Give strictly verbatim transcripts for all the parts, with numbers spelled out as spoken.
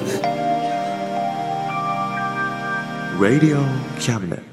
Cabinet Radio Cabinet。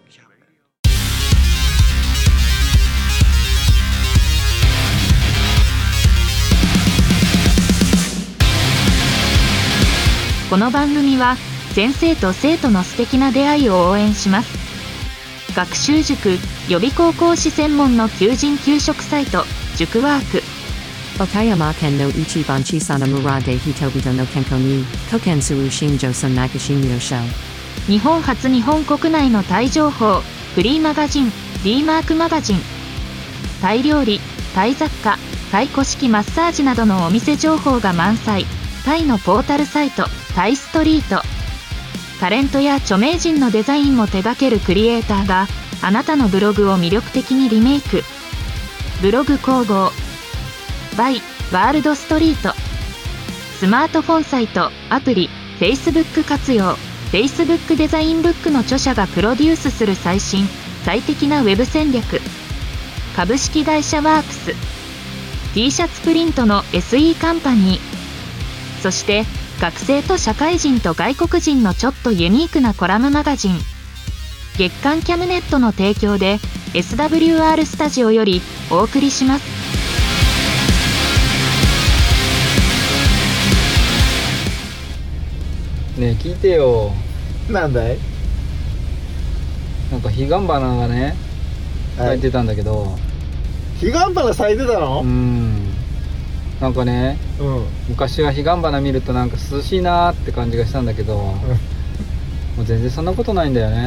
この番組は先生と生徒の素敵な出会いを応援します。学習塾予備高校講師専門の求人・給食サイト塾ワーク。 岡山県の一番小さな村で人々の健康に貢献する新庄さん流し入賞。 日本初日本国内のタイ情報フリーマガジン D マークマガジン。タイ料理、タイ雑貨、タイ古式マッサージなどのお店情報が満載。タイのポータルサイトタイストリート。タレントや著名人のデザインも手掛けるクリエイターがあなたのブログを魅力的にリメイク。ブログ工房 by ワールドストリート。スマートフォンサイトアプリ Facebook 活用。 Facebook デザインブックの著者がプロデュースする最新最適なウェブ戦略。株式会社ワークス。 T シャツプリントの エスイー カンパニー。そして学生と社会人と外国人のちょっとユニークなコラムマガジン。月刊キャムネットの提供で エスダブリューアール スタジオよりお送りします。 ねえ聞いてよ。 なんだい。 なんか彼岸花がね咲いてたんだけど、 彼岸花咲いてたの？ うーんなんかね、 うん、 昔は彼岸花見るとなんか涼しいなーって感じがしたんだけど、うん、もう全然そんなことないんだよね。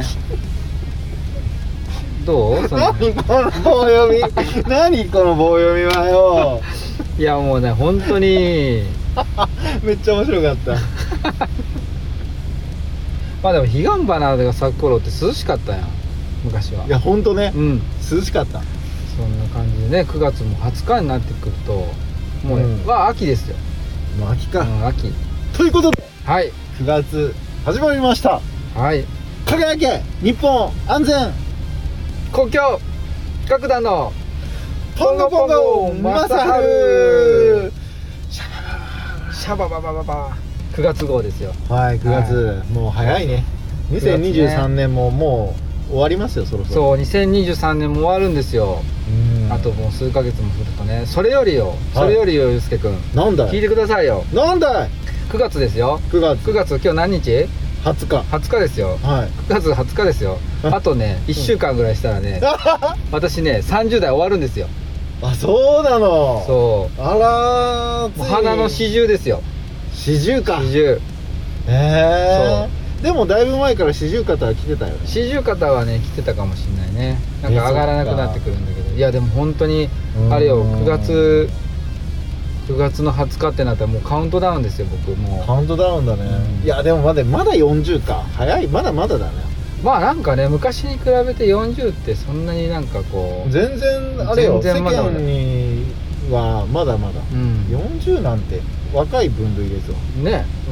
どう？その何この棒読み何この棒読みはよ。 いやもうね本当にめっちゃ面白かったまあでも彼岸花が咲く頃って涼しかったやん昔は。 いやほんとね、うん、涼しかった。 そんな感じでねくがつもはつかになってくるともうね、うん、は秋ですよ。 もう秋か、うん、 秋ということで、 はい、 くがつ始まりました。 はい、 輝け日本安全国境楽団のポンゴポンゴマサハルシャバババババくがつ号ですよ。 はい、くがつ、はい、もう早いね。にせんにじゅうさんねんももう終わりますよ、そろそろ。 そうにせんにじゅうさんねんも終わるんですよ。うんあともう数ヶ月もするとね。それよりよ、それよりよ、ゆうすけくん、 なんだい、 聞いてくださいよ。 なんだい。 くがつですよ。 くがつくがつ今日何日？ はつか。 はつかですよ。 はい、 くがつはつかですよ。あとねいっしゅうかんぐらいしたらね、うん、私ねさんじゅうだい終わるんですよ。 あ、そうなの。 そう。 あらー、 もう花の四十ですよ。 四十か。 四十。 えー、でもだいぶ前から四十肩は来てたよね。 四十肩はね来てたかもしれないね。なんか上がらなくなってくるんだけど、いやでも本当にあれよ、くがつくがつのはつかってなったらもうカウントダウンですよ。僕もうカウントダウンだね、うん、いやでもまだまだよんじゅうか。早い。まだまだだね。まあなんかね昔に比べてよんじゅうってそんなになんかこう全然あれよ、世間にはまだまだ、うん、よんじゅうなんて若い分類ですよね、うん、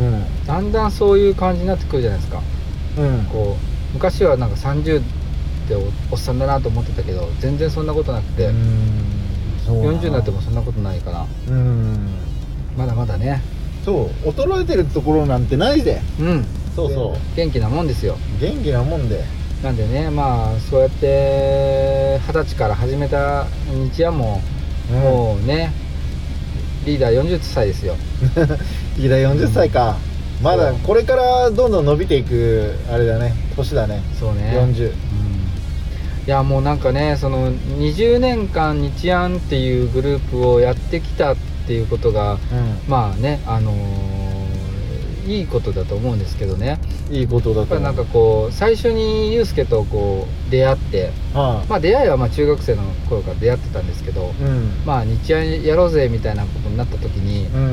だんだんそういう感じになってくるじゃないですか、うん、こう昔はなんかさんじゅうっておっさんだなと思ってたけど全然そんなことなくて、うん、よんじゅうになってもそんなことないから、うん、まだまだね。 そう衰えてるところなんてないで、うん、そうそう元気なもんですよ。 元気なもんでなんでね、まあそうやってはたちから始めた日夜も、うん、もうねリーダーよんじゅっさいですよリーダーよんじゅっさいか、うん、まだこれからどんどん伸びていくあれだね、年だね。 そうね、 よんじゅう、うん、 いやもうなんかねそのにじゅうねんかん日安っていうグループをやってきたっていうことが、うん、まあねあのー、いいことだと思うんですけどね。 いいことだと思う。 やっぱなんかこう最初にユうスケとこう出会って、はあ、まあ出会いはまあ中学生の頃から出会ってたんですけど、うん、まあ日安やろうぜみたいなことになった時に、うんうんうん、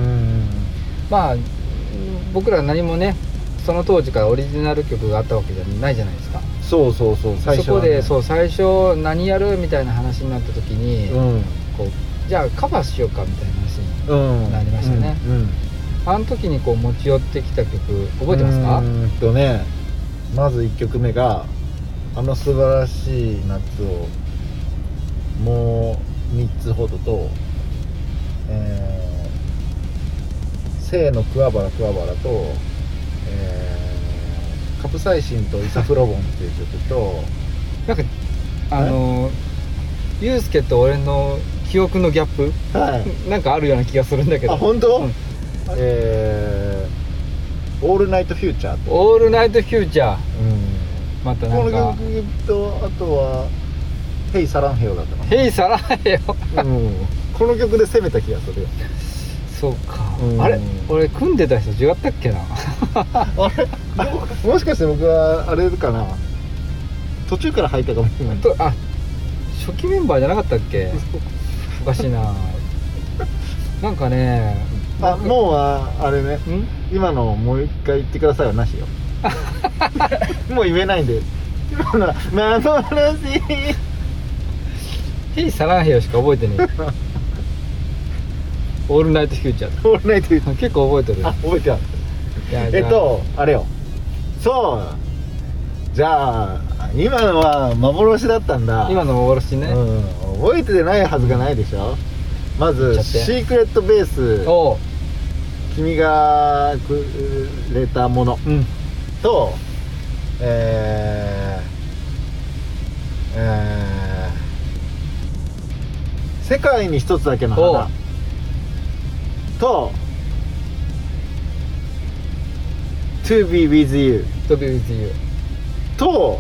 まあ僕ら何もねその当時からオリジナル曲があったわけじゃないじゃないですか。 そうそうそう、最初はね、そこでそう最初何やるみたいな話になった時に、うん、こうじゃあカバーしようかみたいな話になりましたね、うんうんうん、あの時にこう持ち寄ってきた曲覚えてますか？ うーんとねまずいっきょくめがあの素晴らしい夏をもうみっつほどと、えー、生の桑原桑原とえー、カプサイシンとイソフラボンっていう曲となんかあのユースケと俺の記憶のギャップ、はい、なんかあるような気がするんだけど。 あ、本当？ うん、 えー、オールナイトフューチャーとオールナイトフューチャー、うん、またなんかこの曲とあとはヘイサランヘヨだったかな。 ヘイサランヘヨ、 うん、この曲で攻めた気がするよ。 そうか、うん、あれ俺組んでた人違ったっけなあれもしかして僕はあれかな、途中から入ったかもしれない。とあ初期メンバーじゃなかったっけおかしいななんかねあもうああれね今のもう一回言ってくださいはなしよもう言えないんで今のは幻ヘイサランヘヨしか覚えてねえオールナイトフューチャーオールナイトフューチャー結構覚えてる。 あ、覚えてある。えっとあれよ、そうじゃあ今のは幻だったんだ。 今の幻ね、 うん、覚えてないはずがないでしょ。まずシークレットベース、 お君がくれたもの、うん、とえー、えー、世界に一つだけの花と To be with you To be with you と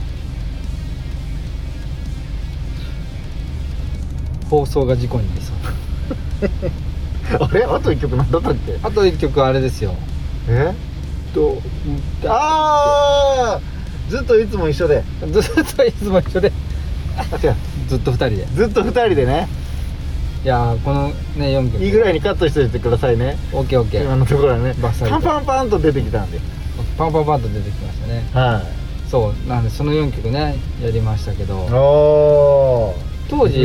放送が事故になりそうあれあといっきょく何だったっけ。 あといっきょくあれですよ。 えとああずっといつも一緒でずっといつも一緒であ違うずっとふたりでずっとふたりでね。 いやこのねよんきょくいいぐらいにカットしておいてくださいね。 オッケーオッケー。 今のところはねパンパンパンと出てきたんでパンパンパンと出てきましたね。 はいそうなんでそのよんきょくねやりましたけど、 お当時、うん、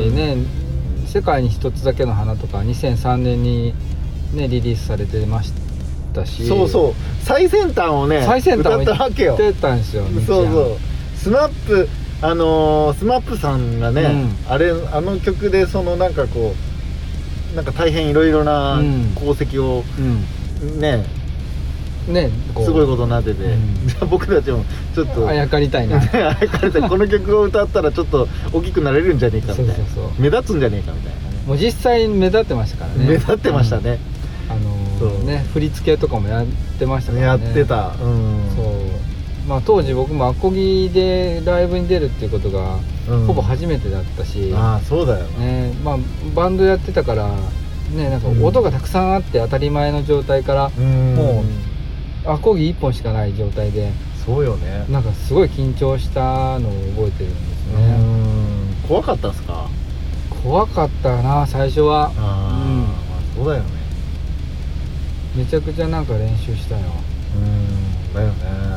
ね世界に一つだけの花とかにせんさんねんにねリリースされてましたし、 そうそう最先端をね最先端を歌ったわけよ。 歌ってたんですよ。 そうそうスマップあのー、スマップさんがね、うん、あれあの曲でそのなんかこうなんか大変いろいろな功績を、うん、ねねすごいことになってて、うん、じゃあ僕たちもちょっとあやかりたいなあやかりたいこの曲を歌ったらちょっと大きくなれるんじゃねえかみたいな、そうそうそう目立つんじゃねえかみたいなね。 もう実際目立ってましたからね。 目立ってましたね、 うん、あのー、ね振り付けとかもやってましたからね。 やってた、うん、 そうまあ当時僕もアコギでライブに出るっていうことがほぼ初めてだったし、うん、 ああそうだよね。まあバンドやってたからねなんか音がたくさんあって当たり前の状態から、うん、もうアコギいっぽんしかない状態で、 そうよね。 なんかすごい緊張したのを覚えてるんですね。 うん怖かったっすか。 怖かったな最初は。 あ、うんまあ、そうだよね。 めちゃくちゃなんか練習したよ。 うんだよね。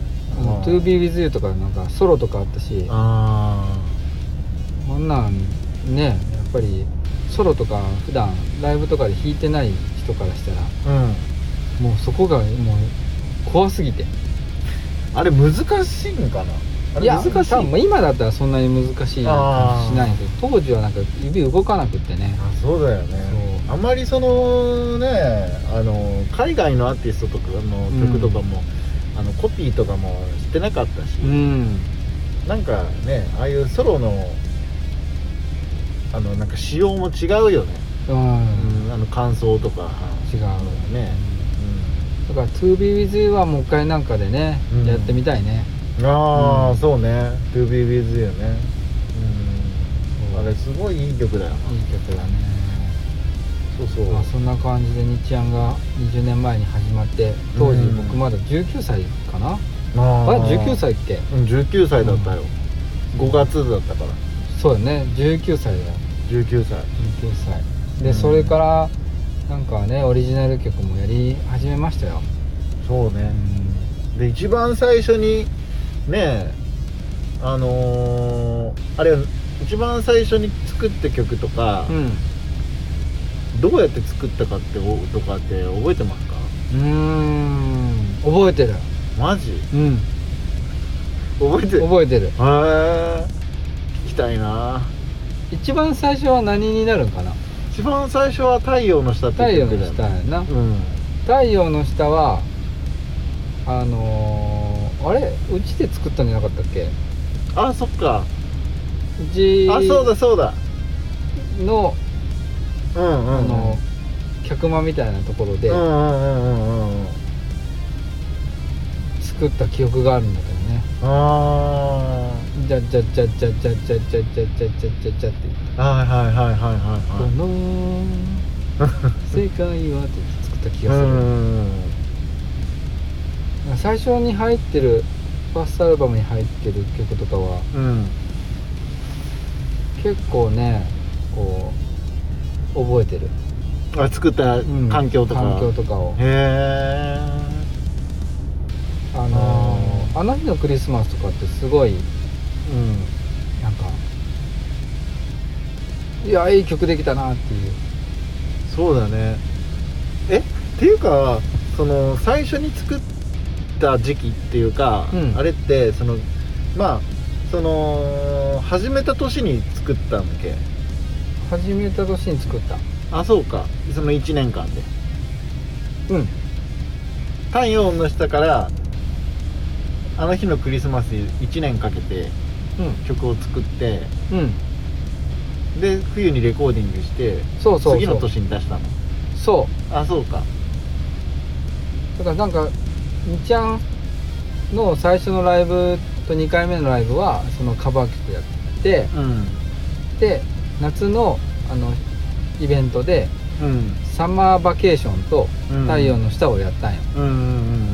To be with you とかなんかソロとかあったし、あこんなんねやっぱりソロとか普段ライブとかで弾いてない人からしたら、うん、もうそこがもう怖すぎて。 あれ難しいんかな。あれ難しい。いや多分今だったらそんなに難しい感じしないけど、当時はなんか指動かなくってね。 あそうだよね。あんまりそのねあの海外のアーティストとかの曲とかも、うん、あのコピーとかもしてなかったし、うん、なんかねああいうソロのあのなんか仕様も違うよね、うん、あの感想とか違うね、うん、だから To be with you はもう一回なんかでね、うん、やってみたいね。 ああ、うん、そうね To be with you ね、うん、あれすごいいい曲だよな。 いい曲だね。 そうそう、 まあ、そんな感じで日安がにじゅうねんまえに始まって、当時僕まだじゅうきゅうさいかな、うん、あれじゅうきゅうさいっけ。 うんじゅうきゅうさいだったよ、うん、ごがつだったから。 そうだねじゅうきゅうさいだよ。 じゅうきゅうさいじゅうきゅうさいで、うん、それからなんかねオリジナル曲もやり始めましたよ。 そうね、うん、で一番最初にねあのー、あれ一番最初に作った曲とか、うん、どうやって作ったかってとかって覚えてますか？ うーん覚えてる。 マジ？ うん覚えてる覚えてる。へえ聞きたいな。 一番最初は何になるんかな。 一番最初は太陽の下って言ってたよ。太陽の下やな、うん、太陽の下はあのー、あれうちで作ったんじゃなかったっけ？ あ、そっか。 うちあ、そうだそうだの、 うんうん、うん、 あの客間みたいなところでうんうんうんうん作った記憶があるんだけどね。 ああじゃじゃじゃじゃじゃじゃじゃじゃじゃじゃじゃじゃってはいはいはいはいはいこはいの世界はって作った気がする。最初に入ってるファーストアルバムに入ってる曲とかは、うん、結構ねこう覚えてる。 あ、作った環境とか、うん、 環境とかを。 へえ。 あのー、あの日のクリスマスとかってすごい、うん、なんかいやいい曲できたなっていう。 そうだね。えっていうかその最初に作った時期っていうか、うん、あれってそのまあその始めた年に作ったんだっけ？ 始めた年に作った。 あ、そうか。そのいちねんかんで。うん。太陽の下からあの日のクリスマスいちねんかけて曲を作って、うん、で冬にレコーディングしてそうそうそう次の年に出したの。 そう。 あ、そうか。 だからなんかみちゃんの最初のライブとにかいめのライブはそのカバー曲やって、うん、で夏のあのイベントで、うん、サマーバケーションと太陽の下をやったんよ、うんうんうんうん、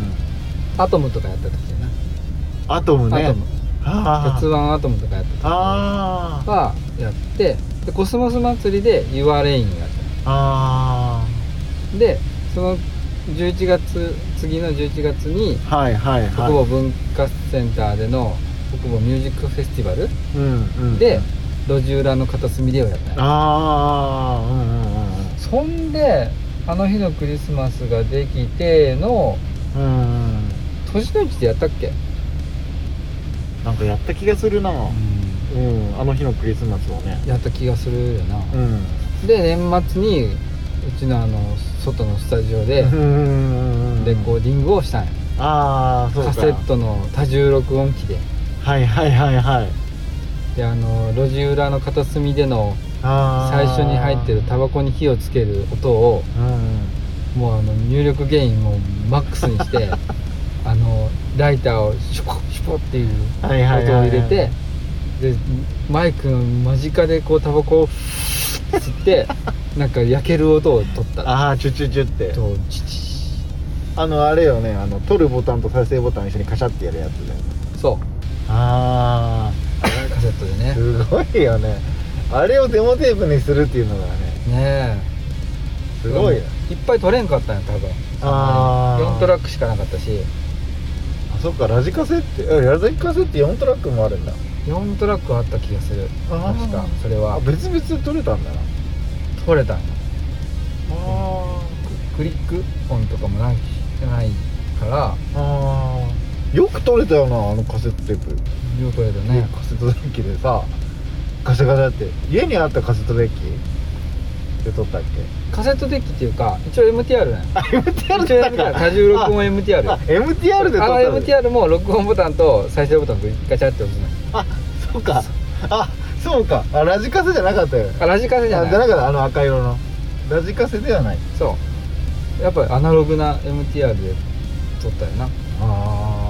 アトムとかやった時やな。 アトムね。 アトム、鉄腕アトムとかやった時はやって、でコスモス祭りで Your Rain やった。あでそのじゅういちがつ次のじゅういちがつに、はいはいはい、北房文化センターでの北房ミュージックフェスティバル、うんうん、で路地裏の片隅でをやったんや。ああ、うんうんうん。そんであの日のクリスマスができての、うん、年のうちでやったっけ？ なんかやった気がするな、うん、うん、あの日のクリスマスをねやった気がするよな、うん、で年末にうちのあの外のスタジオでレコーディングをしたんや。ああ、そうか。カセットの多重録音機で。 はいはいはいはい。 であの路地裏の片隅での最初に入ってるタバコに火をつける音を、うん、もうあの入力ゲインもマックスにしてあのライターをシュポシュポっていう音を入れて、でマイクの間近でこうタバコを吸ってなんか焼ける音を取った。 ああ、チュチュチュってとチチあのあれよね、あの撮るボタンと再生ボタン一緒にカシャってやるやつだよね。 そう。ああカセットでね。 すごいよね。あれをデモテープにするっていうのがね。ねえ。すごいよ。 いっぱい撮れんかったんや多分。ああ。よんトラックしかなかったし。 あ、そっか。ラジカセってラジカセってよんトラックもあるんだ。 よんトラックあった気がする。確かそれは。 別々で撮れたんだな。 撮れたんや。ああ。クリック音とかもないないから。ああ。 よく撮れたよな、あのカセットテープ。 よく撮れたね。 カセットデッキでさ、ガシャガシャって家にあったカセットデッキで撮ったっけ？ カセットデッキっていうか一応 エムティーアール なんや。 あ、エムティーアール だったか。 多重録音 エムティーアール。 あ、エムティーアール で撮ったの。 あの エムティーアール も録音ボタンと再生ボタンガチャって押すの。 あ、そうか。あ、そうか。あ、ラジカセじゃなかったよ。 あ、ラジカセじゃない。 じゃなかった、あの赤色のラジカセではない。 そう。やっぱりアナログな エムティーアール で撮ったよな。ああ。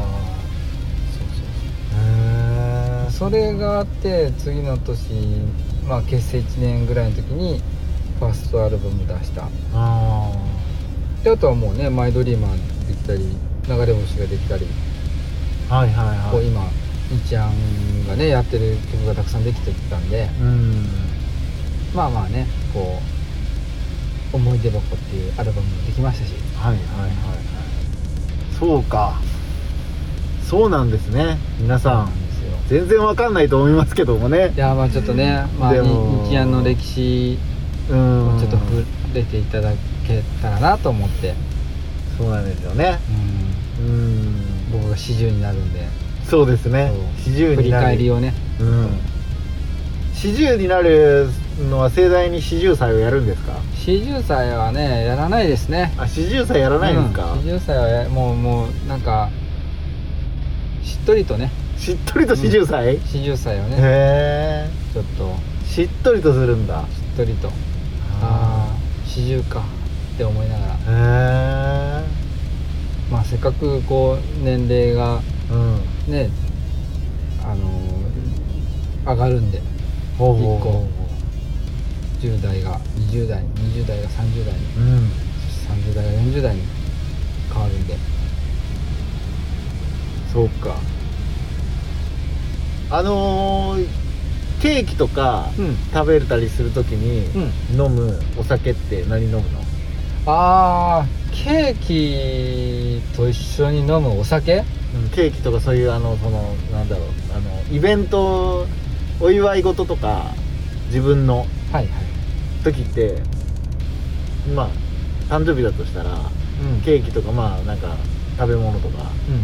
それがあって次の年、まあ、結成いちねんぐらいの時にファーストアルバム出した。あであとはもうねマイドリーマーできたり流れ星ができたり、はいはいはい、こう今みちゃんがねやってる曲がたくさんできてきたんで、うん、まあまあねこう思い出箱っていうアルバムもできましたし、はいはいはいはい、 そうか、そうなんですね。皆さん全然わかんないと思いますけどもね。 いやまあちょっとね、まあ日安の歴史をちょっと触れていただけたらなと思って。 そうなんですよね。うん、うん、 僕が四十になるんで。 そうですね。四十になる。 振り返りをね。うん。 四十になるのは盛大に四十祭をやるんですか？ 四十祭はねやらないですね。 あ、四十祭やらないんですか？ うん、四十祭はやもうもうなんかしっとりとね、 しっとりと四十祭、 うん、四十祭をね、 へー、 ちょっとしっとりとするんだ。 しっとりと、ああ四十かって思いながら、 へー、 まあせっかくこう年齢がうんね、あのー、上がるんで、 ほうほうほうほう、 じゅう代がにじゅう代、にじゅう代がさんじゅう代に、 うん、 さんじゅう代がよんじゅう代に変わるんで。 そうか。あのー、ケーキとかうん食べたりするときにうん飲むお酒って何飲むの？ あー、ケーキと一緒に飲むお酒？ うん、ケーキとかそういうあのそのなんだろう、あのイベント、お祝い事とか自分のはいはい、 時ってまあ誕生日だとしたらうんケーキとかまあなんか食べ物とか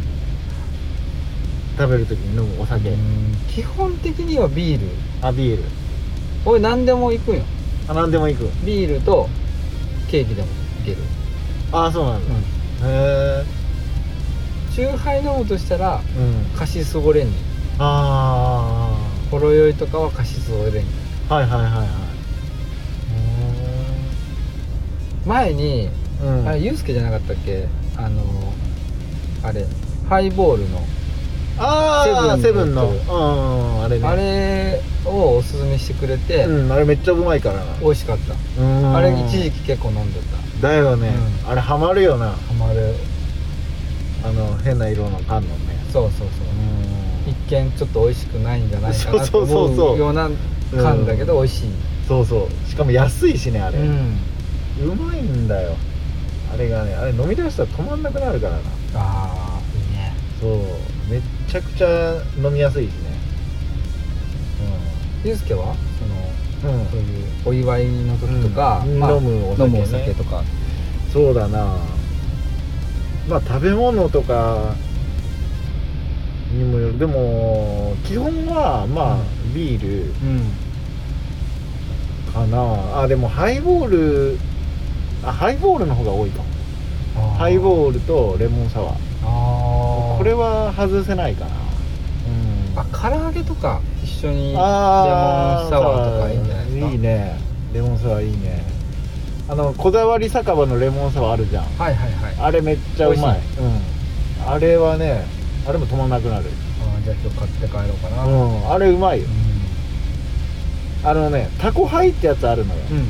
食べる時に飲むお酒、 うん、基本的にはビール。 あ、ビール、 俺何でも行くんよ。 あ、何でも行く。 ビールとケーキでもいける。 ああ、そうなんだ、 うん、 へチューハイ飲むとしたらえ、うん、 カシスオレンジ、 あほろ酔いとかはカシスオレンジ。 あ、はいはいはいはい、 前に、 うん、 あれユースケじゃなかったっけ、あのあれハイボールのああ、セセブンブンの、 のうん、あれね、 あれをおすすめしてくれて、 うん、あれめっちゃうまいからな。 美味しかった。 うんあれ一時期結構飲んでた。 だよね、 うん、 あれハマるよな、 ハマる。 あの変な色の缶のね。 そうそうそう、 うん、 一見ちょっと美味しくないんじゃないかなとそうそうそうそう思うような缶だけど美味しい。 そうそう、しかも安いしね、あれ、 うん、 うまいんだよあれがね。あれ飲み出したら止まんなくなるからな。 ああいいね。 そう、めっちゃくちゃ飲みやすいしね。 ゆうすけはその、 うん、 そういうお祝いの時とか、 うんまあ、 飲むお酒ね、 飲むお酒とか。 そうだな、まあ食べ物とかにもよる。でも基本はまあ、うん、ビールうんかなあ。でもハイボール、あ、ハイボールの方が多いかも。ハイボールとレモンサワー、あ、これは外せないかな。うん、 あ、唐揚げとか一緒にレモンサワーとかいいんじゃないですか。 いいね、レモンサワーいいね。あのこだわり酒場のレモンサワーあるじゃん。 はいはいはい、 あれめっちゃうまい。うん、あれはね、あれも止まんなくなる。 あ、じゃあ今日買って帰ろうかな。 うん、あれうまいよ。うん、あのね、タコハイってやつあるのよ。うん、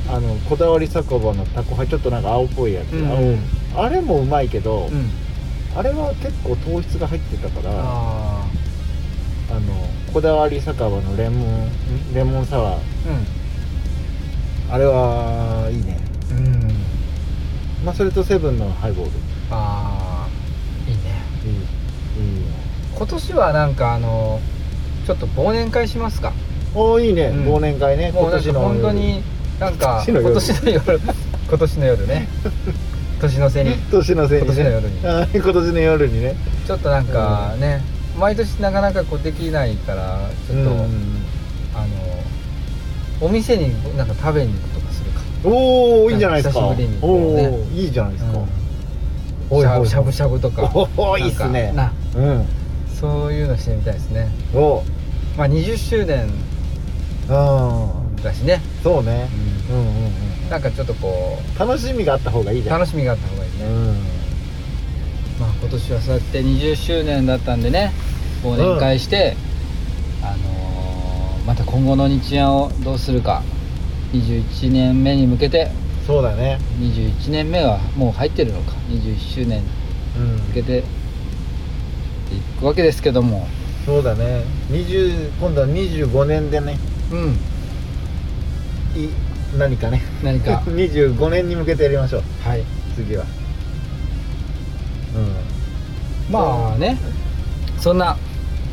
あのこだわり酒場のタコハイ、ちょっとなんか青っぽいやつ、うん、あれもうまいけど、うん、あれは結構糖質が入ってたから、ああのこだわり酒場のレモンレモンサワー、うん、あれはいいね。うん、まあそれとセブンのハイボール、 ああいいね。 いい、いいね。 今年はなんかあのちょっと忘年会しますか。 おお、いいね、うん、忘年会ね。 もうなんか本当になんか今年の夜今年の夜ね年の瀬に年の瀬に、ね、 今年の夜にあ、今年の夜にね、 ちょっとなんかね、うん、毎年なかなかこうできないからちょっと、うん、あのお店になんか食べに行くとかするか。 おお、いいんじゃないですか。 久しぶりに、ね、 おお、いいじゃないですか。 うん、しゃぶしゃぶしゃぶとか、 おお、いいっすね。 な、 うん、 そういうのしてみたいですね。 お、 まあにじゅっしゅうねんだしね。 そうね、うん、うんうんうん、 なんかちょっとこう楽しみがあった方がいいじゃん。 楽しみがあった方がいいね。うん、まあ今年はそうやってにじゅっしゅうねんだったんでね、忘年会して、うん、あのー、また今後の日安をどうするか、にじゅういちねんめに向けて。 そうだね、 にじゅういちねんめはもう入ってるのか、にじゅういっしゅうねんに向けていくわけですけども、 うん、そうだね、にじゅう今度はにじゅうごねんでね、うん、い何かね、 何かにじゅうごねんに向けてやりましょう。はい、次は。 うん、まあね、そんな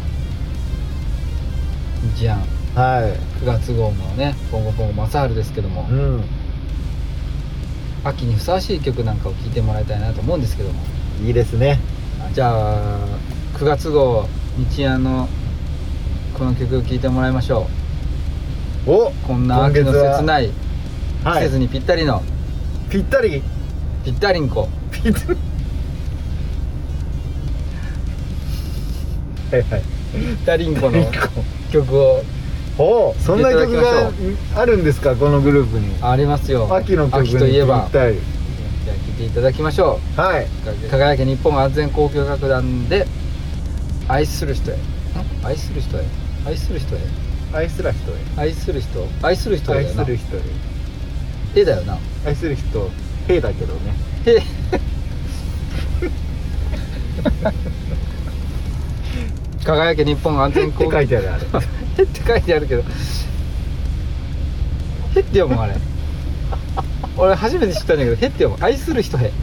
日安、はい、くがつ号のねポンゴポンゴ正治ですけども、うん、秋にふさわしい曲なんかを聴いてもらいたいなと思うんですけども。 いいですね。 じゃあくがつ号日安のこの曲を聴いてもらいましょう。 おこんな秋の切ない季節にぴったりの、はい、 ぴったりぴったりんこぴったりはいはいぴったりんこの曲をおそんな曲があるんですか、このグループに。 ありますよ。 秋の曲に秋といえば。 ぴったり。 じゃあ聴いていただきましょう。 はい。 輝け日本安全交響楽団で愛する人へ。愛する人へ。愛する人へ。 愛する人へ。 愛する人。愛する人へ。 愛する人へ。 へだよな。 愛する人へだけどね。 へ。輝け日本安全交響って書いてあるあれ。 へって書いてあるけど。へって読むあれ。俺初めて知ったんだけど、へって読む。愛する人へ。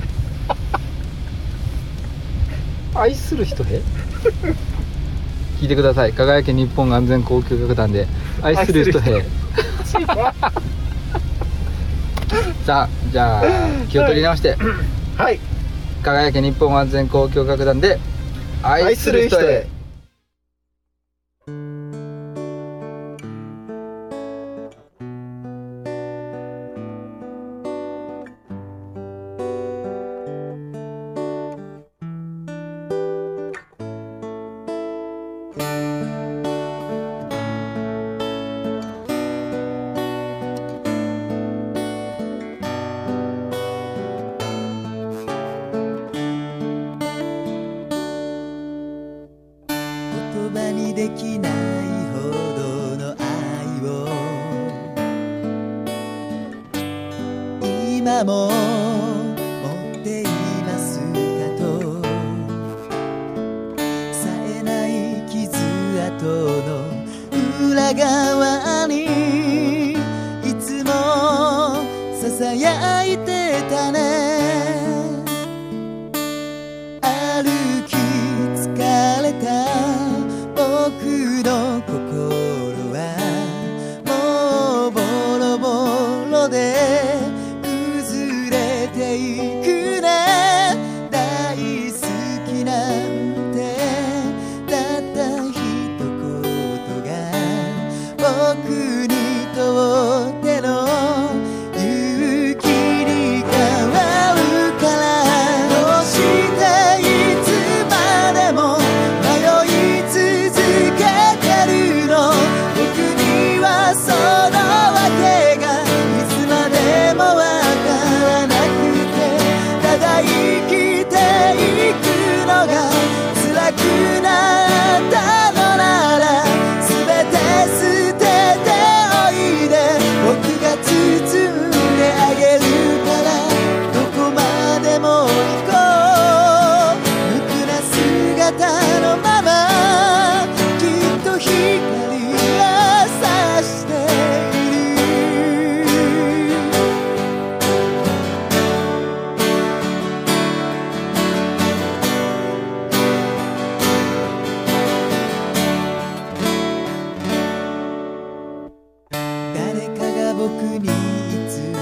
愛する人へ。聞いてください。輝け日本安全交響楽団で愛する人へ。さあ、じゃあ気を取り直して。 はい。 輝け日本安全交響楽団で愛する人へ。 できないほどの愛を今も持っていますかと冴えない傷跡の裏側にいつもささやいてたね。歩き疲れた僕の心はもうボロボロで崩れていくね。大好きなんてたった一言が僕にとっての勇気に変わるから。どうしていつまでも迷い続けてるの。僕にはそのわけがいつまでもわからなくて、ただ生きていくのが辛くなったのなら全て捨てておいで。僕が包んであげるからどこまでも行こう。無垢な姿のままきっと光が差している。誰かが僕にいつか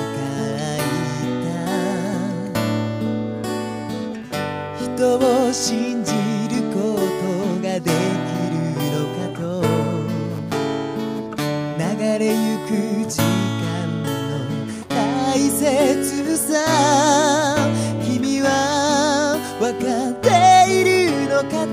言った、人を信じることができるのかと。流れゆく時間の大切さ君は分かっているのかと。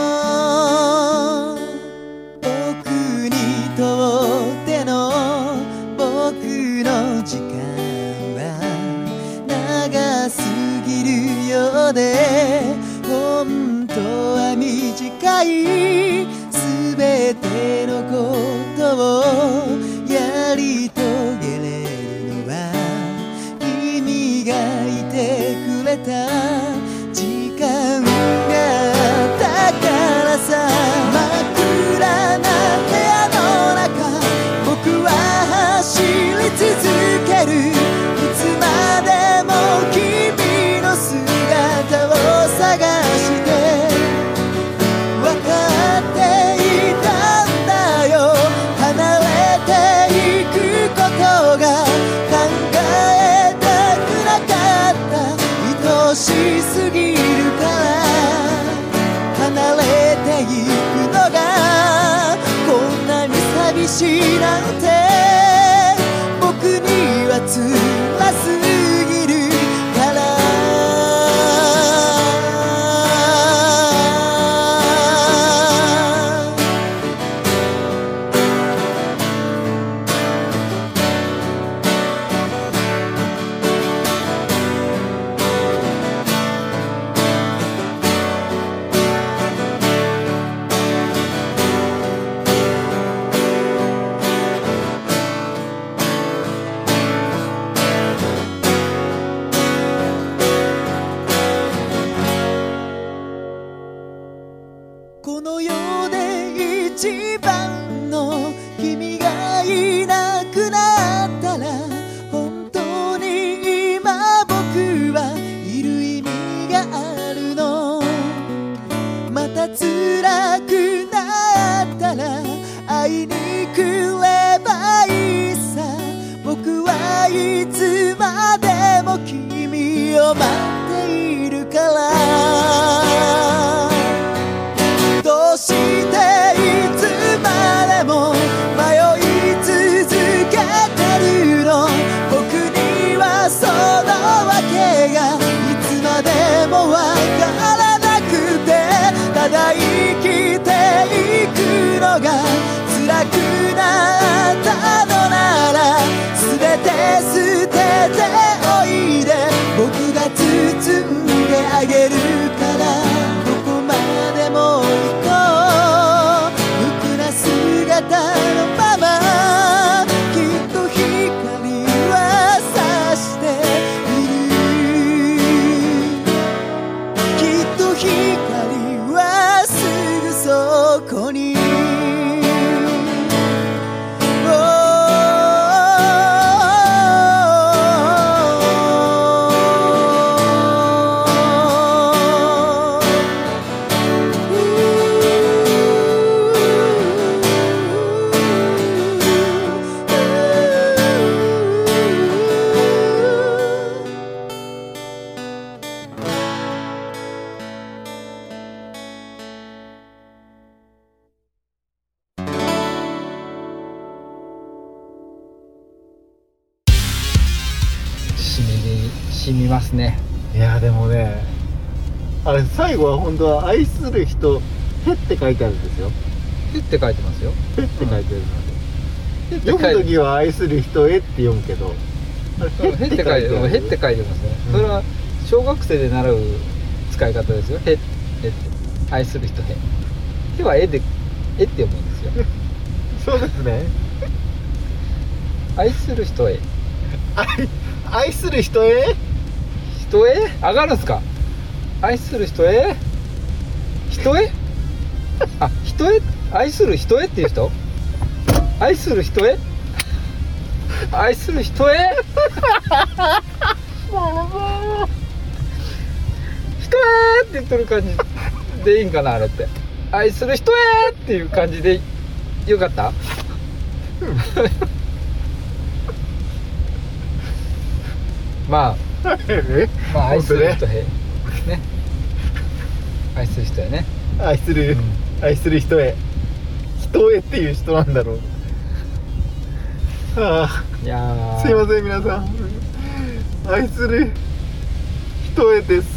僕にとっての僕の時間は長すぎるようで本当は短い。すべてのことをやり遂げれるのは君がいてくれた時間があったからさ。真っ暗な部屋の中僕は走り続ける。いつまでも君の姿を探して分かっていたんだよ。離れていくことが考えたくなかった愛しい辛すぎるからこの世で一番の君がいなくなったら本当に今僕はいる意味があるのまた辛くなったら会いに来ればいいさ僕はいつまでも君を待っているからどうしていつまでも迷い続けてるの僕にはそのわけがいつまでもわからなくてただ生きていくのが辛くなったのなら全て捨てておいで僕が包んであげるからどこまでも行こう無垢な姿のままきっと光は差しているきっと光はすぐそこに染みますね。 いやでもねあれ最後は本当は愛する人へって書いてあるんですよ。 へって書いてますよ。 へって書いてあるので、 うん、 読む時は愛する人へって読むけどあれへって書いてあるへって書いてますね、うん、それは小学生で習う使い方ですよ。へへって愛する人へへはえでえって読むんですよそうですね愛する人へ愛愛する人へ人へ上がるんですか。愛する人へ人へあ人へ愛する人へっていう人愛する人へ愛する人へ人へって言ってる感じでいいんかなあれって愛する人へっていう感じでよかったまあ、まあ愛する人へね愛する人へね愛する、うん、愛する人へ人へっていう人なんだろうはあいやすいません皆さん愛する人へです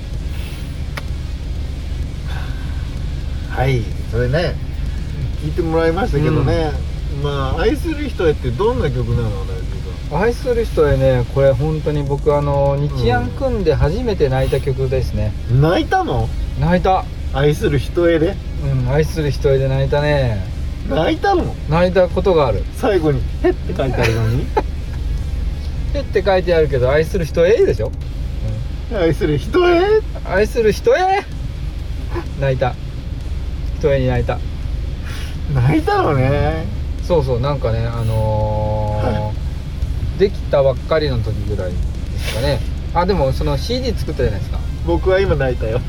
はいそれね聞いてもらいましたけどね、うん、まあ愛する人へってどんな曲なのね愛する人へねこれ本当に僕あの日安組んで初めて泣いた曲ですね、 うん、泣いたの泣いた愛する人へでうん愛する人へで泣いたね泣いたの泣いたことがある最後にへって書いてあるのにへって書いてあるけど愛する人へでしょ、 うん、愛する人へ愛する人へ泣いた人へに泣いた泣いたのねそうそうなんかねあのーはいできたばっかりの時ぐらいですかね。あでもその シーディー 作ったじゃないですか。 僕は今泣いたよ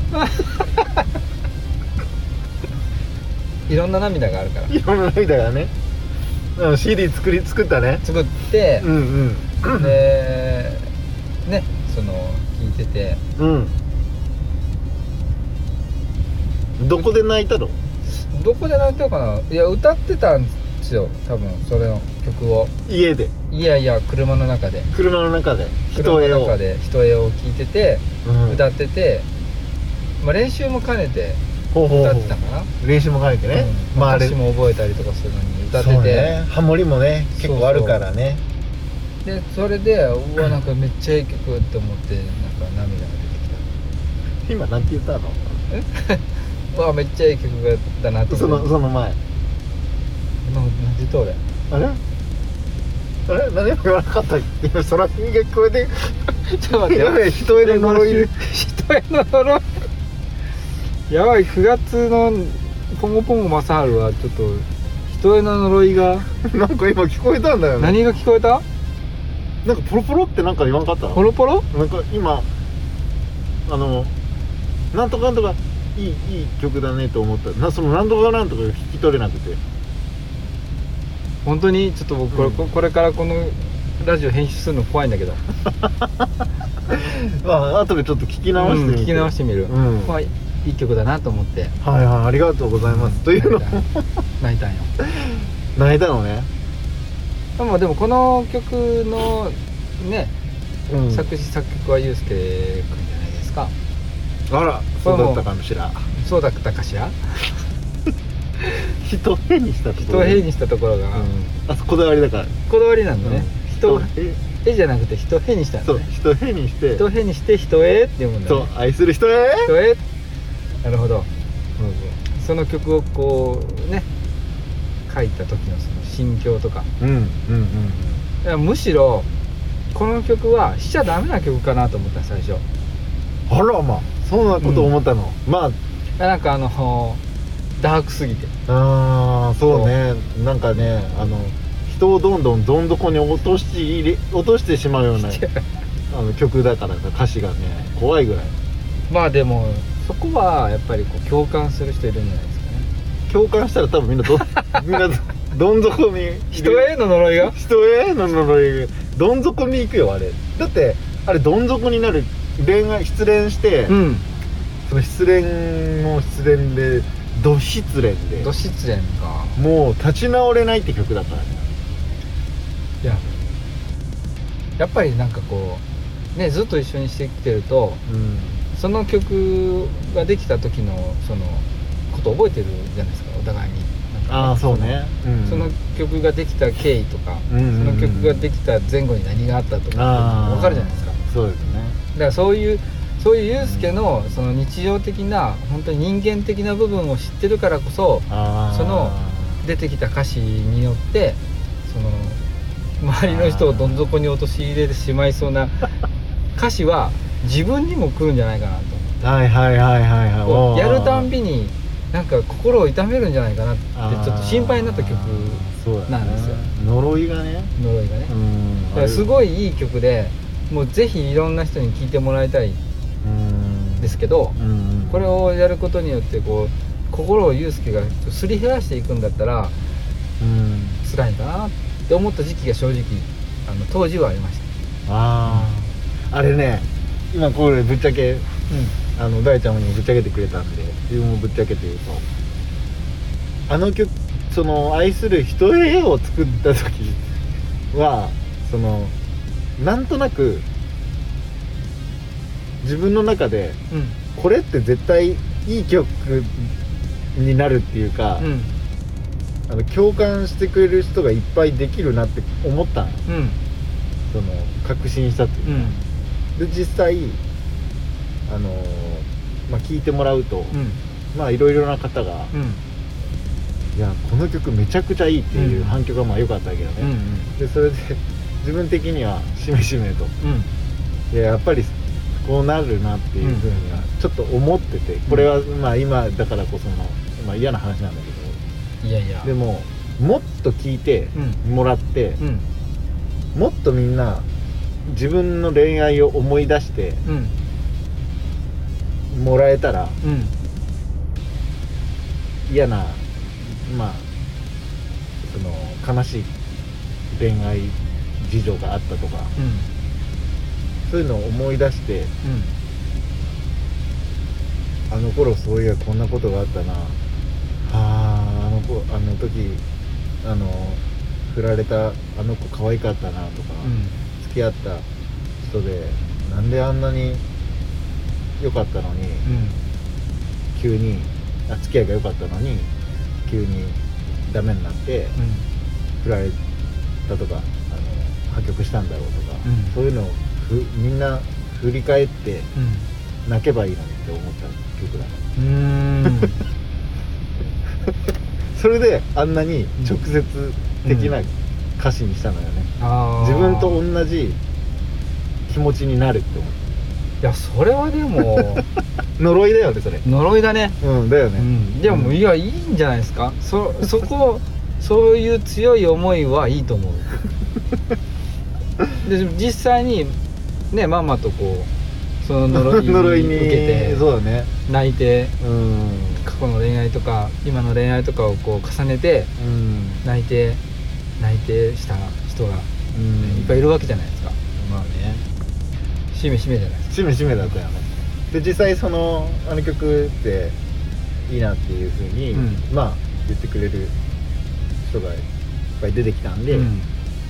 いろんな涙があるからいろんな涙がね、うん、シーディー 作り作ったね作ってうんうんでねその聞いててうんどこで泣いたの？ どこで泣いたかな。いや歌ってたんですよ多分それの曲を家でいやいや車の中で車の中で人絵を中で人絵を聴いてて、うん、歌ってて、まあ、練習も兼ねて歌ってたかな。 練習も兼ねてね、 うん、まあ、歌詞も覚えたりとかするのに歌ってて、 ね、ハモリもね結構あるからね。 そうそうでそれでうわなんかめっちゃいい曲って思ってなんか涙が出てきた。 今なんて言ったの？ うわめっちゃいい曲だなと思って。そのその前ななんて言った俺あれあれ何も言わなかった。今空耳が聞こえてちょっと待ってやばい人への呪い人への呪いやばいくがつのポンゴポンゴ正治はちょっと人への呪いがなんか今聞こえたんだよね。 何が聞こえた？ なんかポロポロってなんか言わんかった？ ポロポロ？ なんか今あのなんとかなんとかいいいい曲だねと思ったな。そのなんとかなんとか聞き取れなくて本当にちょっと僕これ、うん、これからこのラジオ編集するの怖いんだけどまあ後でちょっと聞き直してみて、うん、 聞き直してみる、うん、まあいい曲だなと思ってはいはいありがとうございます、うん、というのも泣いたんよ泣いたのね。 でもでもこの曲のね、うん、作詞作曲はゆうすけくんじゃないですか。 あらそうだったかもしらそうだったかしら人へにしたところ人へにしたところが、うん、 あこだわりだからこだわりなんだね、うん、人へじゃなくて人へにしたんだね。 そう人へにして人へにして人へっていうもんだね。 そう愛する人へ人へなるほど、うん、その曲をこうね書いた時のその心境とか、 うんうんうんいやむしろこの曲はしちゃダメな曲かなと思った最初。 あらまあそんなこと思ったの、うん、まあなんかあのダークすぎてああそうねなんかねあの人をどんどんどん底に落とし入れ落としてしまうようなあの曲だから歌詞がね怖いぐらい。 まあでもそこはやっぱりこう共感する人いるんじゃないですかね。 共感したら多分みんなどみんなどん底に人への呪いが人への呪いがどん底に行くよあれ。だってあれどん底になる恋愛失恋して、うん、その失恋も失恋でど失恋でど失恋かもう立ち直れないって曲だからね。 いややっぱりなんかこうねずっと一緒にしてきてると、うん、その曲ができた時のそのこと覚えてるじゃないですかお互いに。 ああそうね、 うん、その曲ができた経緯とか、うんうんうん、その曲ができた前後に何があったとか分かるじゃないですか。 そうですね。 だからそういうそういうユースケのその日常的な本当に人間的な部分を知ってるからこそその出てきた歌詞によってその周りの人をどん底に陥れてしまいそうな歌詞は自分にも来るんじゃないかなと思ってはいはいはいはいはいやるたんびになんか心を痛めるんじゃないかなってちょっと心配になった曲なんですよ。 呪いがね呪いがねうんだからすごいいい曲でもうぜひいろんな人に聴いてもらいたいんですけど、これをやることによってこう心をユースケがすり減らしていくんだったら辛いかなって思った時期が正直あの当時はありました。 ああ、あれね今これぶっちゃけ、うん、あの大ちゃんにぶっちゃけてくれたんで自分もぶっちゃけて言うとあの曲その愛する人へを作った時はそのなんとなく自分の中で、うん、これって絶対いい曲になるっていうか、うん、あの共感してくれる人がいっぱいできるなって思ったの、うん、その確信したっていうか、うん、で実際あのまあ聞いてもらうと、うん、まあいろいろな方が、うん、いやこの曲めちゃくちゃいいっていう反響がまあ良かったわけどね、うんうん、でそれで自分的にはしめしめと、うん、いややっぱりこうなるなっていうふうにはちょっと思ってて、これはまあ今だからこその、まあ、嫌な話なんだけど、いやいやでももっと聞いてもらって、うんうん、もっとみんな自分の恋愛を思い出してもらえたら、うん、嫌なまあその悲しい恋愛事情があったとか、うん、そういうのを思い出して、うん、あの頃そういやこんなことがあったな、はああの子あの時あの振られたあの子可愛かったなとか、うん、付き合った人でなんであんなに良かったのに、うん、急にあ付き合いが良かったのに急にダメになって、うん、振られたとかあの破局したんだろうとか、うん、そういうのをふみんな振り返って泣けばいいのにって思った曲だ、うーんそれであんなに直接的な歌詞にしたのよね、うん、自分と同じ気持ちになるって思った。 いやそれはでも呪いだよねそれ。 呪いだね。 うんだよね、うん、 でも、うん、いやいいんじゃないですか。そそこそういう強い思いはいいと思うで実際にねママとこうその呪い呪いに受けてそうだね泣いて、うん、過去の恋愛とか今の恋愛とかをこう重ねて、うん、泣いて泣いてした人が、うん、いっぱいいるわけじゃないですか。 まあねしめしめじゃないですか。 しめしめだったよね。で実際そのあの曲っていいなっていう風に、うん、まあ言ってくれる人がいっぱい出てきたんで、うん、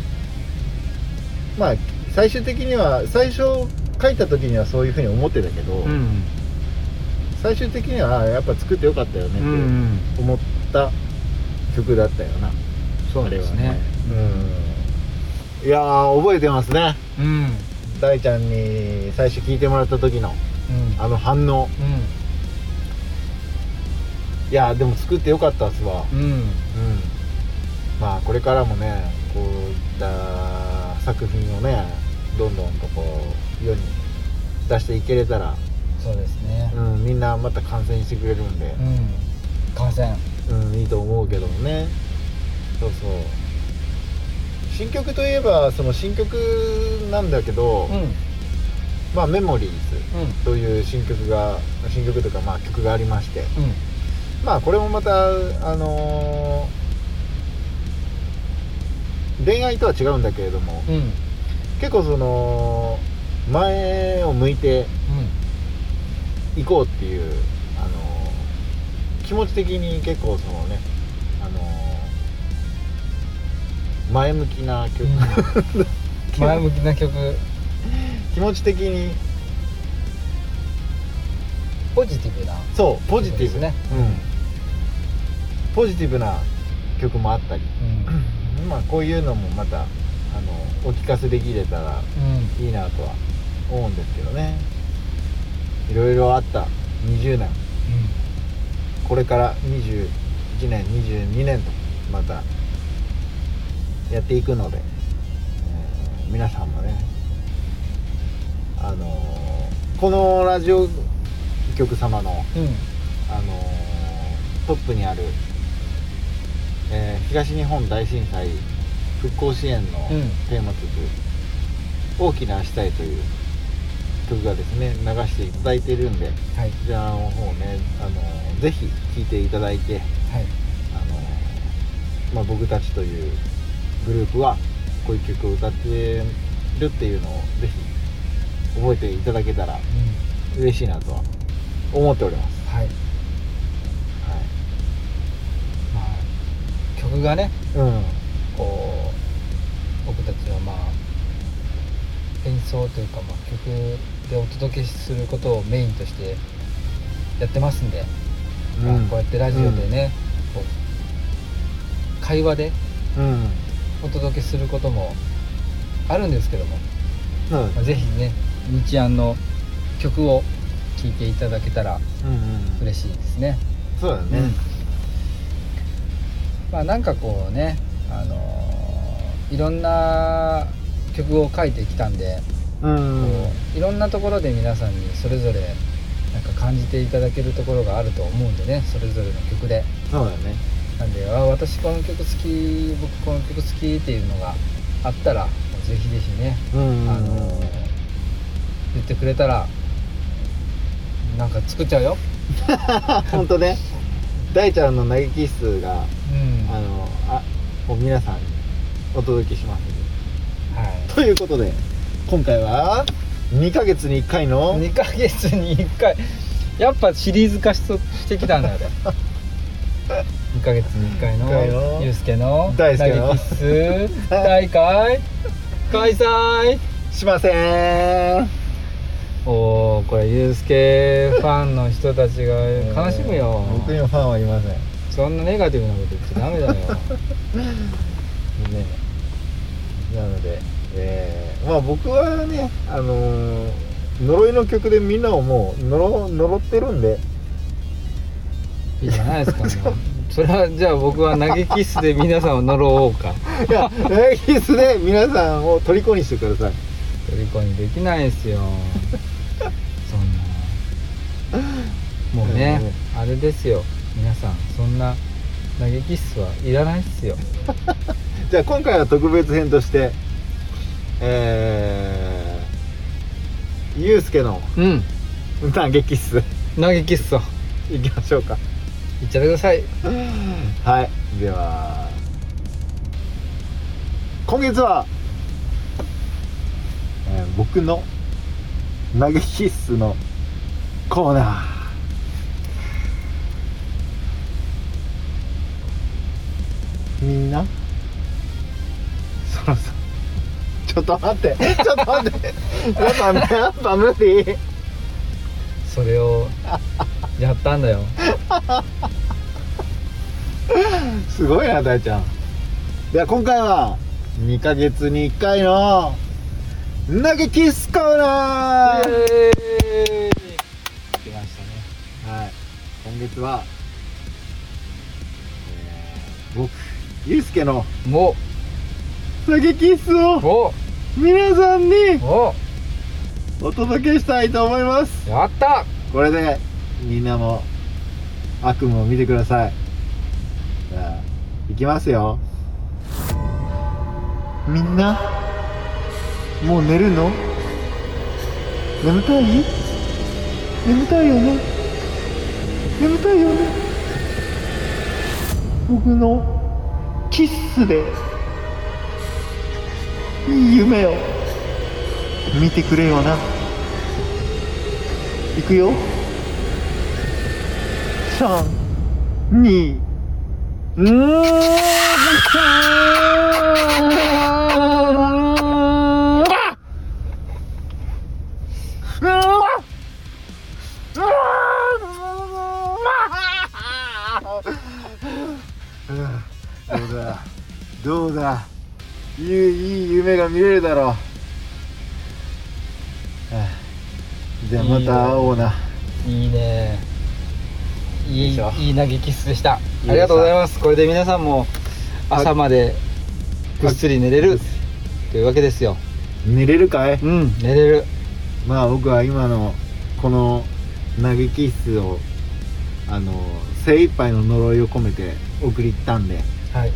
まあ最終的には最初書いた時にはそういう風に思ってたけど、うん、最終的にはやっぱ作ってよかったよねって思った曲だったよな、うん、 そうですね、 うん、いやー覚えてますね、 うん、 大ちゃんに最初聞いてもらった時の、うん、あの反応、うん、いやでも作ってよかったっすわ、うんうん、まあこれからもねこういった作品をねどんどんとこう世に出していけれたらそうですね、 うん、みんなまた観戦してくれるんで、うん、 観戦、 うん、いいと思うけどもね。そうそう新曲といえばその新曲なんだけど、うん、まあメモリーズという新曲が、うん、新曲というかまあ曲がありまして、うん、まあこれもまたあのー、恋愛とは違うんだけれども、うん、結構その前を向いていこうっていう、あのー、気持ち的に結構そのね前向きな曲、うん、 前向きな曲気持ち的にポジティブなそうポジティブね、うん、ポジティブな曲もあったり、うん、まあこういうのもまたあのお聞かせできれたらいいなとは思うんですけどね、うん、いろいろあったにじゅうねん、うん、これからにじゅういちねんにじゅうにねんとまたやっていくので、えー、皆さんもね、あのー、このラジオ局様の、うん、あのー、トップにある、えー、東日本大震災復興支援のテーマ曲、うん、大きな明日へという曲がですね流していただいているんで、はい、こちらの方ね、あのー、ぜひ聴いていただいて、はい、あのーまあ、僕たちというグループはこういう曲を歌ってるっていうのをぜひ覚えていただけたら嬉しいなとは思っております。はい、はい、 まあ曲がね、うん、こう僕たちはまあ演奏というか、まあ、曲でお届けすることをメインとしてやってますんで、うんまあ、こうやってラジオでね、うん、こう会話で、うんお届けすることもあるんですけども、うんまあ、ぜひね日安の曲を聴いていただけたら嬉しいですね、 うんうん、そうだね、うん、 まあなんかこうね、あのー、いろんな曲を書いてきたんで、うんうん、こういろんなところで皆さんにそれぞれなんか感じていただけるところがあると思うんでね、それぞれの曲で。 そうだね。 なんであ私この曲好き僕この曲好きっていうのがあったらもうぜひぜひね、うんうんうん、あのー、言ってくれたらなんか作っちゃうよ本当ね大ちゃんの嘆き室が、うん、あのあもう皆さんにお届けしますので、はい、ということで今回はにかげつにいっかいのにかげつにいっかいやっぱシリーズ化ししてきたんだよねにかげつにいっかいのいっかいのゆうすけの大好きの投げキッス大会開催しません。 おー、これゆうすけファンの人たちが悲しむよ、 僕にもファンはいませんね。 そんなネガティブなこと言っちゃダメだよなので、えー、まあ僕はね、あのー、呪いの曲でみんなをもう呪呪ってるんでいいじゃないですかもうそれはじゃあ僕は投げキッスで皆さんを呪おうかいや、レギスで皆さんを虜にしてください。 虜にできないですよそんなもうね、 うん、 あれですよ皆さん、そんな投げキッスはいらないっすよじゃあ今回は特別編としてえー、ゆうすけのうん投げキッス投げキッスをいきましょうか。 いっちゃってください。 はい、では今月は、えー、僕の投げキッスのコーナー。みんなそろそろちょっと待ってちょっと待ってやっぱやっぱ無理。 それをやったんだよすごいな大ちゃん。では今回はにかげつにいっかいの投げキッスコーナー。 イエーイ来ましたね。 はい、今月は、えー、僕ゆうすけのも投げキッスをお皆さんにおお届けしたいと思います。 やった。 これでみんなも悪夢を見てください。じゃあいきますよ。みんなもう寝るの？眠たい？眠たいよね？眠たいよね？僕のキッスでいい夢を見てくれよな。いくよ。さん、に、うーん。どうだどうだいい、いい夢が見れるだろう。はあ、じゃあまた会おうな。 いいね。いいよいしょいい投げキッスでした。 いいありがとうございます。これで皆さんも朝までぐっすり寝れるというわけですよ。 寝れるかい？ うん寝れる。 まあ僕は今のこの投げキッスをあの精一杯の呪いを込めて送りったんで、 はい、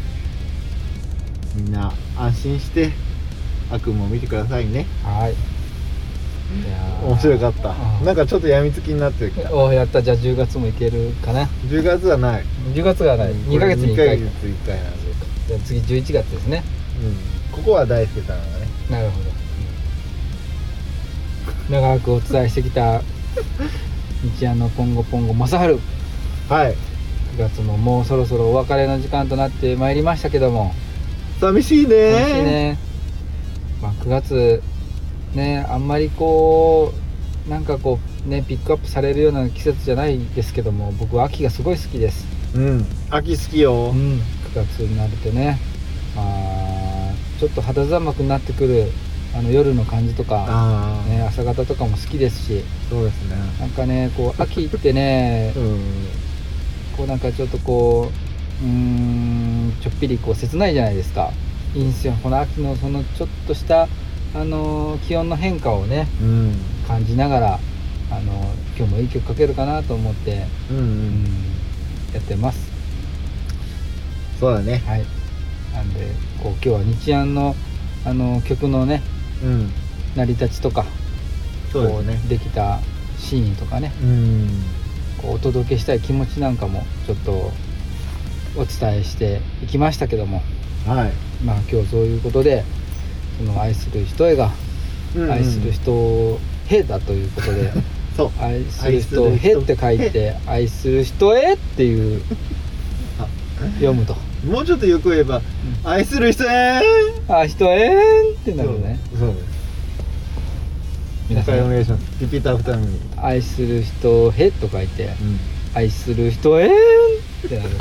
みんな安心して悪夢を見てくださいね。 はい。いやー面白かった。 うんなんかちょっとやみつきになってきた。 おやった。じゃあじゅうがつもいけるかな。 じゅうがつはない。 じゅうがつがない。にかげつにいっかい。 にかげついっかいなんで。 じゃあ次じゅういちがつですね。 うん。ここは大輔さんがね。 なるほど。長くお伝えしてきた日夜のポンゴポンゴ正春。 はい。 くがつももうそろそろお別れの時間となってまいりましたけども、 寂しいねー。 楽しいね。まあくがつね、あんまりこうなんかこうねピックアップされるような季節じゃないですけども、僕は秋がすごい好きです。 うん。秋好きよ。 うん、くがつになるとね、まあちょっと肌寒くなってくるあの夜の感じとか、 ああ、 ね、朝方とかも好きですし、 そうですね。 なんかねこう秋ってね、 うん。 こうなんかちょっとこううーんちょっぴりこう切ないじゃないですか。いいんですよ、この秋のそのちょっとしたあの気温の変化をねうん。 感じながら、あの今日もいい曲かけるかなと思って、 うんう。 うんん、やってます。 そうだね。 はい。なんでこう今日は日安のあの曲のねうん。 成り立ちとか、 そうですねこうできたシーンとかね、 うん。 こうお届けしたい気持ちなんかもちょっとお伝えしていきましたけども、 はい。 まあ今日そういうことで、その愛する人へがうんうん愛する人へだということで、 そう。 愛する人へって書いて愛する人へっていう読むと。 もうちょっとよく言えば、うん、愛する人へーん、あ、人へーんってなるね。 そうです。皆さんお願いします。リピーター二人に。愛する人へと書いて、うん、愛する人へーんってなる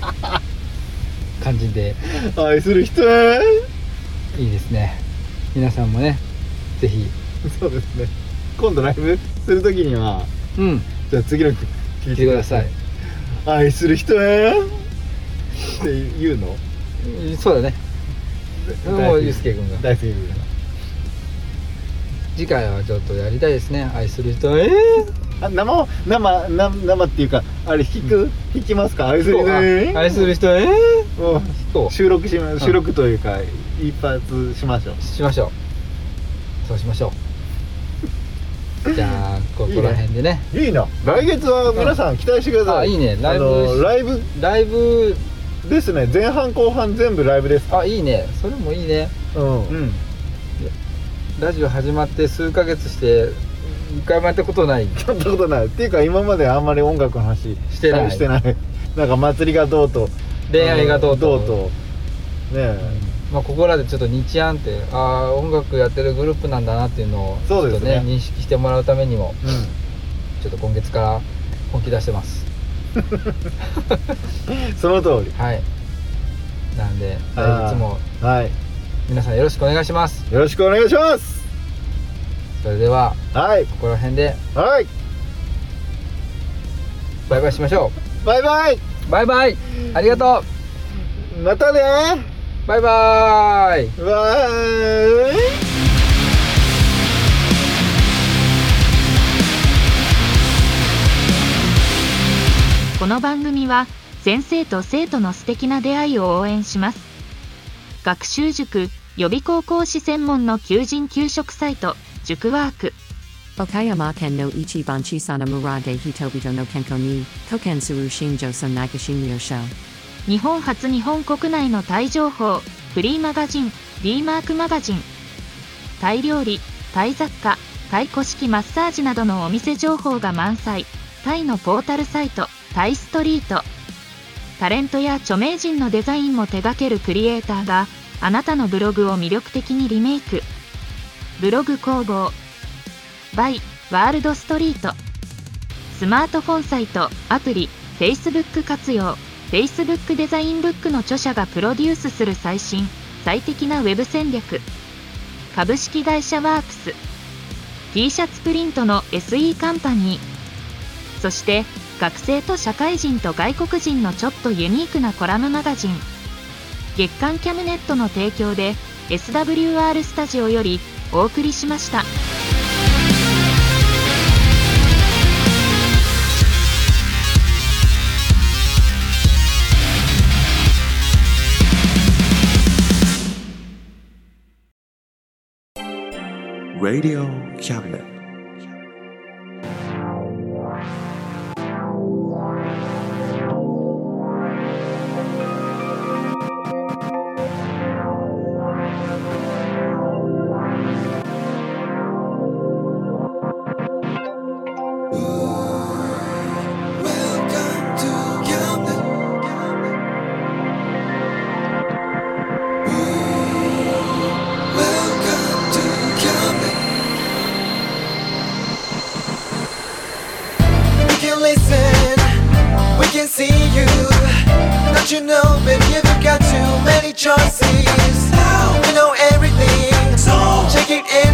感じで。 愛する人へーん。いいですね。皆さんもね、ぜひ。 そうですね。今度ライブするときには、うん。じゃあ次の曲聴いてください。愛する人へーんって言うの？ そうだね。もうゆうすけくんが大好き君が次回はちょっとやりたいですね。愛する人へーん。あ、生生生生っていうかあれ弾く、うん、弾きますか？愛する人へーん。 愛する人へーん。収録しま収録というか、うん、一発しましょう。 しましょう。そうしましょう。じゃあここら辺でね。 いいな。来月は皆さん期待してください。 あ、いいね。ライブ、 あのライブライブですね。前半後半全部ライブです。 あ、いいね。それもいいね。うん。うん。ラジオ始まって数ヶ月して一回もやったことない。 やったことない。っていうか今まであんまり音楽の話してない。 してない。なんか祭りがどうと恋愛がどうと。 どうとねえ。 まあ、ここらでちょっと日安ってああ音楽やってるグループなんだなっていうのをちょっとね認識してもらうためにも、うん、ちょっと今月から本気出してますその通り。 はい。なんで来月も皆さんよろしくお願いします。 よろしくお願いします。 それでは、 はい、 ここら辺で、 はい、 バイバイしましょう。バイバイバイバイ。ありがとう。またね。 バイバーイ。 バイ。 この番組は先生と生徒の素敵な出会いを応援します。学習塾予備校講師専門の求人・求職サイト塾ワーク。 岡山県の一番小さな村で人々の健康に貢献する新庄さん流し入賞。 日本初日本国内のタイ情報フリーマガジン D マークマガジン。タイ料理、タイ雑貨、タイ古式マッサージなどのお店情報が満載。タイのポータルサイトタイストリート。タレントや著名人のデザインも手掛けるクリエイターがあなたのブログを魅力的にリメイク。ブログ工房 by ワールドストリート。スマートフォンサイトアプリ Facebook 活用。Facebook デザインブックの著者がプロデュースする最新最適なウェブ戦略。株式会社ワークス。 T シャツプリントの エスイー カンパニー。そして学生と社会人と外国人のちょっとユニークなコラムマガジン。月刊キャムネットの提供で エスダブリューアール スタジオよりお送りしました。 Radio Cabinet. You know, baby, you've got too many choices. Now we know everything, so check it out.